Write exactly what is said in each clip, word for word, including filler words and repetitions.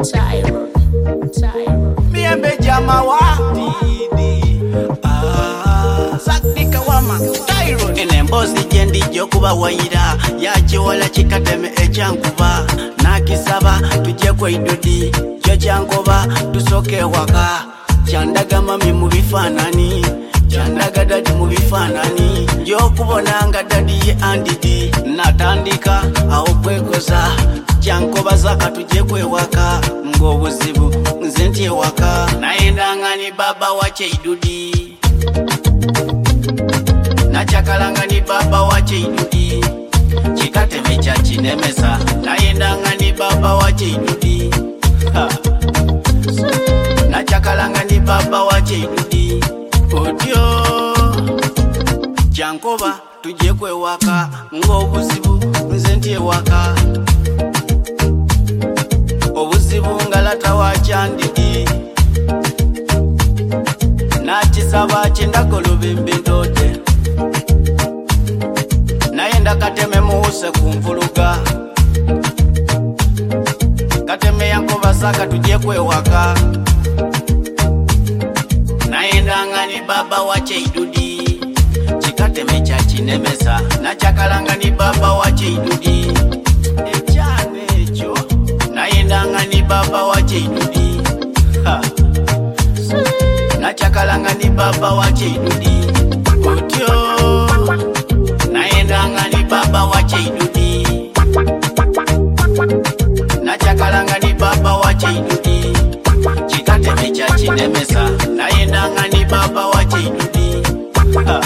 Tyro, Tyro. Miembe jama wa didi. Ah, Zakdika wama Tyro. Enembozi jendi jokuba waira. Yachi wala chikateme echankuba. Nakisaba tuje kwa idudi. Jochankoba tusoke waka. Chandaga mami mubifanani. Chandaga dadi mubifanani. Jokubonanga dadi ye andidi. Natandika au kwekoza. Chankoba zaka tuje kwe waka. Ngo buzibu nzenti waka. Naendanga ni baba wache idudi. Nachakalanga ni baba wache idudi. Chikateme cha chinemesa. Naendanga ni baba wache idudi. Ha. Nachakalanga ni baba wache idudi. Odio Chankoba tuje kwe waka. Ngo buzibu nzenti waka. Obuzibu ngalata wachandidi. Nachisaba chendakolobe mbindote. Naenda kateme muuse kumvuluga. Kateme yankoba saka tuje kwe waka. Naenda ngani baba wache idudi. Chikateme cha chinemesa. Nachakalanga ni baba wache idudi. Echane echo. Naendanga ni baba wache idudi. Ha. Nachakalanga ni baba wache idudi. Otyo. Naendanga ni baba wache idudi. Nachakalanga ni baba wache idudi. Chikateme cha chinemesa. Naendanga ni baba wache idudi. Ha.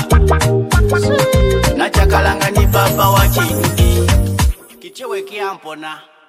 Nachakalanga ni baba wache idudi. Kichewe kiampona.